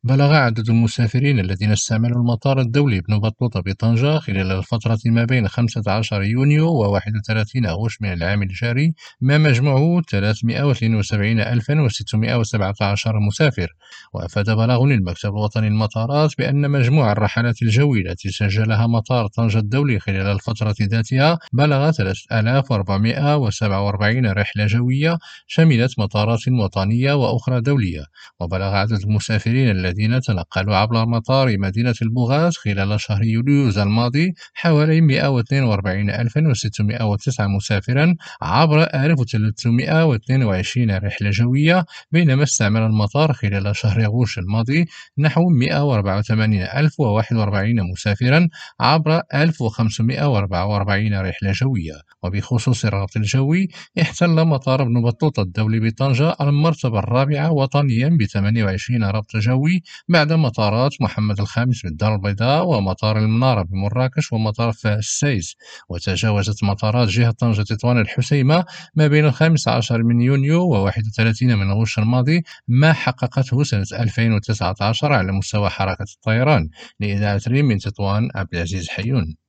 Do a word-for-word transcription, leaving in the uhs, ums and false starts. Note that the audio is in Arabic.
بلغ عدد المسافرين الذين استعملوا المطار الدولي بن بطوطة بطنجة خلال الفترة ما بين خمسة عشر يونيو وواحد وثلاثين أغسطس من العام الجاري ما مجموعه ثلاثمائة واثنين وسبعين ألفا وستمائة وسبعة عشر مسافر. وأفاد بلاغ للمكتب الوطني للمطارات بأن مجموع الرحلات الجوية التي سجلها مطار طنجة الدولي خلال الفترة ذاتها بلغ ثلاثة آلاف وأربعمائة وسبعة وأربعين رحلة جوية شملت مطارات وطنية وأخرى دولية. وبلغ عدد المسافرين الذين تنقلوا عبر مطار مدينة البوغاز خلال شهر يوليو الماضي حوالي مائة واثنين وأربعين ألفا وستمائة وتسعة مسافرا عبر ألف وثلاثمائة واثنين وعشرين رحلة جوية، بينما استعمل المطار خلال شهر غوش الماضي نحو مائة وأربعة وثمانين ألف وواحد وأربعين مسافرا عبر ألف وخمسمائة وأربعة وأربعين رحلة جوية. وبخصوص الربط الجوي، احتل مطار ابن بطوطة الدولي بطنجة المرتبة الرابعة وطنيا ب ثمانية وعشرين ربط جوي بعد مطارات محمد الخامس بالدار البيضاء ومطار المنارة بمراكش ومطار السايس. وتجاوزت مطارات جهة طنجة تطوان الحسيمة ما بين الخامس عشر من يونيو وواحد وثلاثين من غشت الماضي ما حققته سنة ألفين وتسعة عشر على مستوى حركة الطيران. لإذاعة ريم من تطوان عبد العزيز حيون.